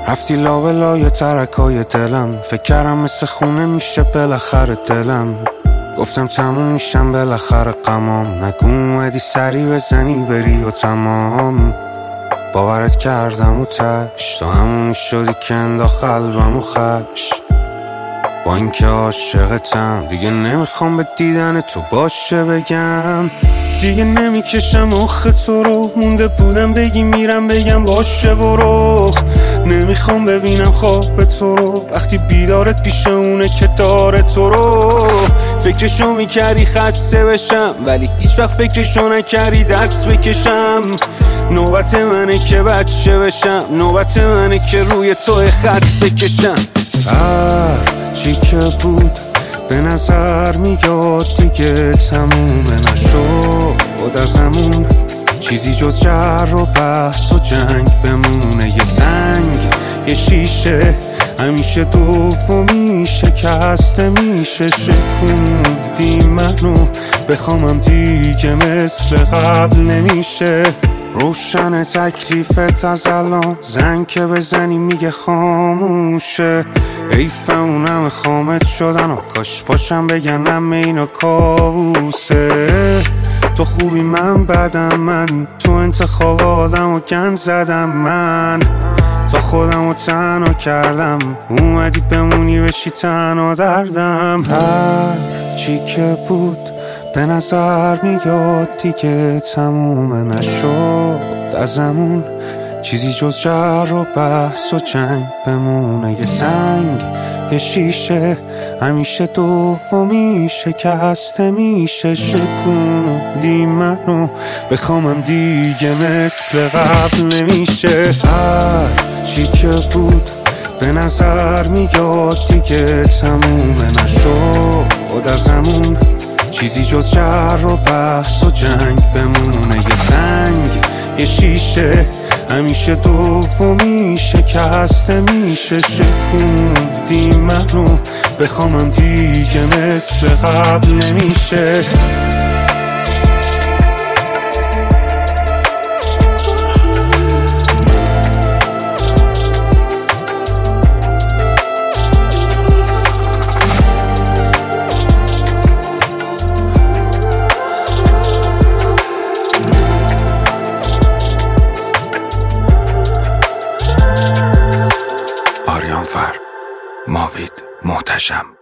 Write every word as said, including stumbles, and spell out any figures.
رفتی لاولای ترکای دلم، فکر کردم مثل خونه میشه بالاخره دلم. گفتم تموم میشم بالاخره غمام، نگو اومدی سری بزنی بری و تمام. باورت کردم و تش تا همونی شدی که انداخت قلبم و خش. با اینکه عاشقتم دیگه نمیخوام به دیدن تو باشه بگم. دیگه نمیکشم آخه تو رو، مونده بودم بگی میرم بگم باشه برو. نمیخوام ببینم خواب تو رو وقتی بیدارت پیش اونه که داره تو رو. فکرشو میکردی خسته بشم ولی هیچ وقت فکرشو نکردی دست بکشم. نوبت منه که بچه بشم، نوبت منه که روی تو خط بکشم. هر چی که بود به نظر میاد دیگه تمومه نشد ازمون، چیزی جز جر و بحث و جنگ بمونه. یه سنگ یه شیشه همیشه دومی شکسته میشه. شکوندی منو بخوامم دیگه مثل قبل نمیشه. روشن تکلیفت از الان، زنگ که بزنی میگه خاموشه. حیف اونم خامت شدن و کاش باشم بگنم اینا کابوسه. تو خوبی من بدم، من تو انتخاب آدم و گند زدم. من تا خودم رو تنها کردم، اومدی بمونی بشی تنها دردم. هر چی که بود به نظر میاد دیگه تمومه نشد ازمون، چیزی جز جر و بحث و جنگ بمونه. یه سنگ یه شیشه همیشه دومی شکسته میشه. شکوندی منو بخوامم دیگه مثل قبل نمیشه. هر چی که بود به نظر میاد دیگه تمومه نشد ازمون، چیزی جز جر و بحث و جنگ بمونه. یه سنگ یه شیشه همیشه دومی شکسته میشه. شکوندی منو بخوامم دیگه مثل قبل نمیشه. آریان فر، ماوید محتشم.